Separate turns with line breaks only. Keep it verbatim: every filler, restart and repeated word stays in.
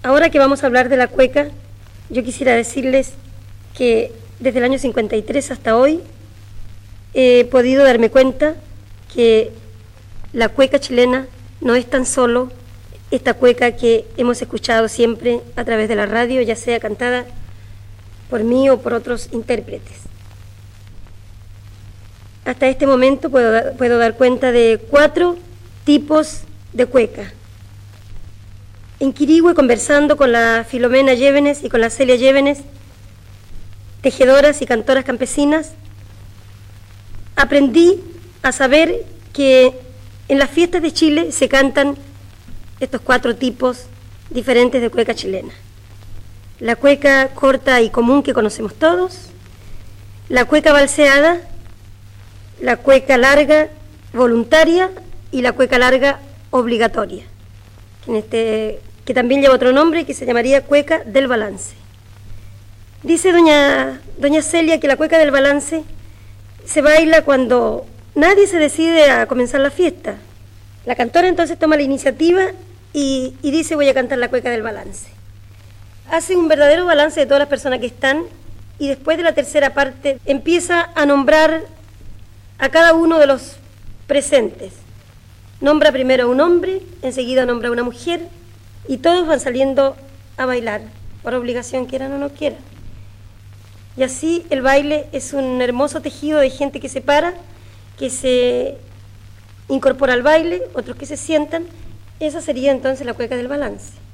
Ahora que vamos a hablar de la cueca, yo quisiera decirles que desde el año cincuenta y tres hasta hoy he podido darme cuenta que la cueca chilena no es tan solo esta cueca que hemos escuchado siempre a través de la radio, ya sea cantada por mí o por otros intérpretes. Hasta este momento puedo, da, puedo dar cuenta de cuatro tipos de cueca. En Quirihue, conversando con la Filomena Llévenes y con la Celia Llévenes, tejedoras y cantoras campesinas, aprendí a saber que en las fiestas de Chile se cantan estos cuatro tipos diferentes de cueca chilena. La cueca corta y común que conocemos todos, la cueca balseada, la cueca larga voluntaria y la cueca larga obligatoria, que, en este, que también lleva otro nombre que se llamaría cueca del balance. Dice doña, doña Celia que la cueca del balance se baila cuando nadie se decide a comenzar la fiesta. La cantora entonces toma la iniciativa y, y dice: voy a cantar la cueca del balance. Hace un verdadero balance de todas las personas que están y después de la tercera parte empieza a nombrar a cada uno de los presentes. Nombra primero a un hombre, enseguida nombra a una mujer y todos van saliendo a bailar, por obligación, quieran o no quieran. Y así el baile es un hermoso tejido de gente que se para, que se incorpora al baile, otros que se sientan. Esa sería entonces la cueca del balance.